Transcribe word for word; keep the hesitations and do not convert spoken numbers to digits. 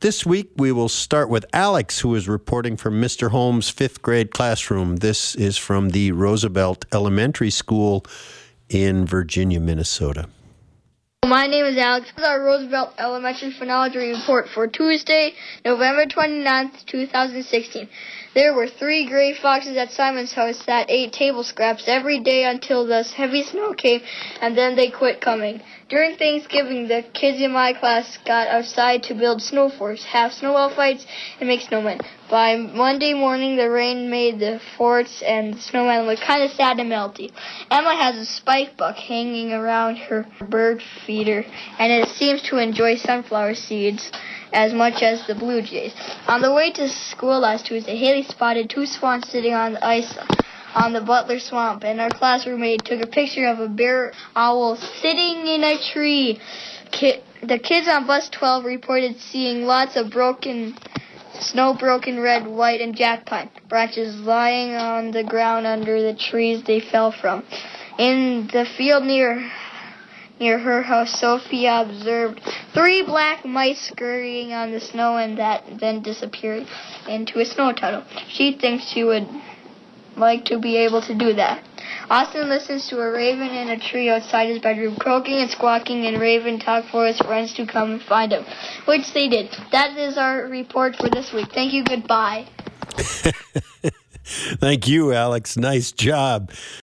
This week, we will start with Alex, who is reporting from Mister Holmes' fifth grade classroom. This is from the Roosevelt Elementary School in Virginia, Minnesota. My name is Alex. This is our Roosevelt Elementary Phonology Report for Tuesday, November twenty-ninth, two thousand sixteen. There were three gray foxes at Simon's house that ate table scraps every day until the heavy snow came, and then they quit coming. During Thanksgiving, the kids in my class got outside to build snow forts, have snowball fights, and make snowmen. By Monday morning, the rain made the forts, and the snowmen look kind of sad and melty. Emma has a spike buck hanging around her bird feeder, and it seems to enjoy sunflower seeds as much as the blue jays. On the way to school last Tuesday, Haley spotted two swans sitting on the ice on the Butler Swamp, and our class roommate took a picture of a bare owl sitting in a tree. Ki- the kids on bus twelve reported seeing lots of broken, snow-broken red, white, and jack pine branches lying on the ground under the trees they fell from. In the field near Near her house, Sophia observed three black mice scurrying on the snow and that then disappeared into a snow tunnel. She thinks she would like to be able to do that. Austin listens to a raven in a tree outside his bedroom, croaking and squawking, and Raven talked for his friends to come and find him, which they did. That is our report for this week. Thank you. Goodbye. Thank you, Alex. Nice job.